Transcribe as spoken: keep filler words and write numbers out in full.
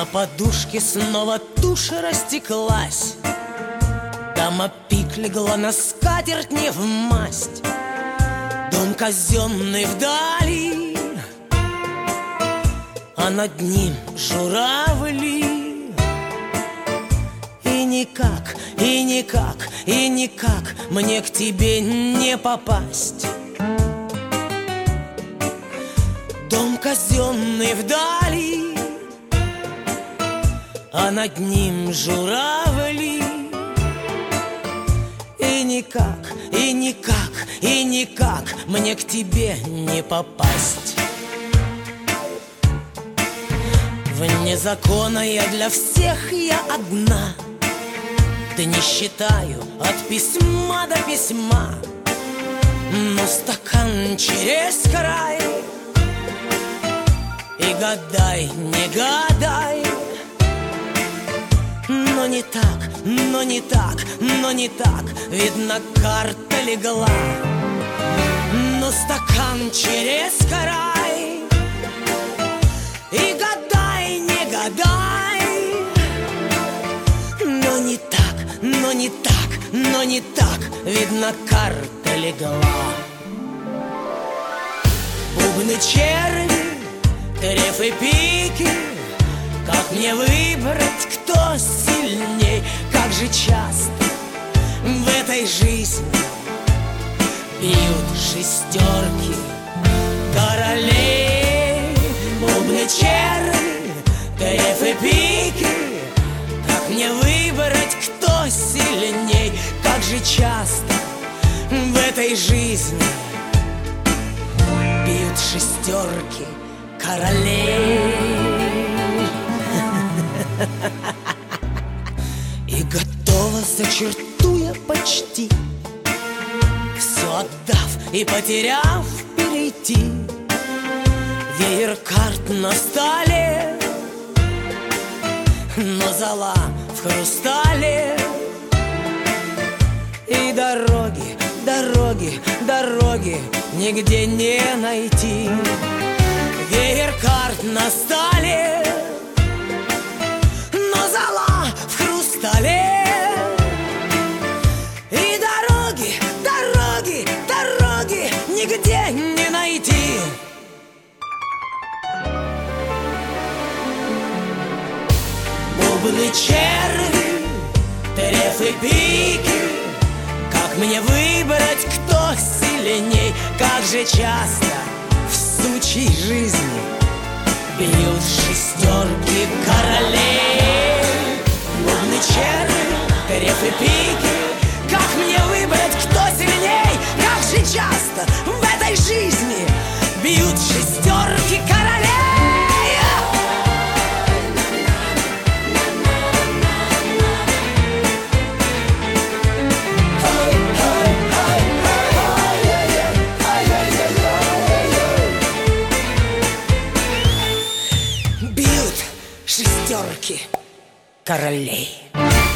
подушке снова тушь растеклась, дама пик легла на скатерть не в масть. Дом казенный вдали, а над ним журавли. И никак, и никак, и никак мне к тебе не попасть. Дом казенный вдали, а над ним журавли. И никак, и никак, и никак мне к тебе не попасть. Вне закона я для всех я одна, да не считаю от письма до письма. Но стакан через край, и гадай, не гадай. Но не так, но не так, но не так, видно, карта легла. Но стакан через край, и гадай, не гадай. Но не так, но не так, но не так, видно, карта легла. Бубны, черви, треф и пики, как мне выбрать, кто сильней? Как же часто в этой жизни бьют шестерки королей. Бубны, черви, треф и пики, как мне выбрать, кто сильней? Как же часто в этой жизни бьют шестерки королей. И готова за черту я почти, все отдав и потеряв, перейти. Веер карт на столе, но зола в хрустале. И дороги, дороги, дороги нигде не найти. Веер карт на столе, но зола в хрустале. И дороги, дороги, дороги нигде не найти. Бубны, черви, треф и пики, как мне выбрать, кто сильней? Как же часто в сучьей жизни бьют шестерки королей. Бубны, черви, треф и пики, как мне выбрать, кто сильней? Как же часто в этой жизни бьют шестерки королей. Шестерки королей.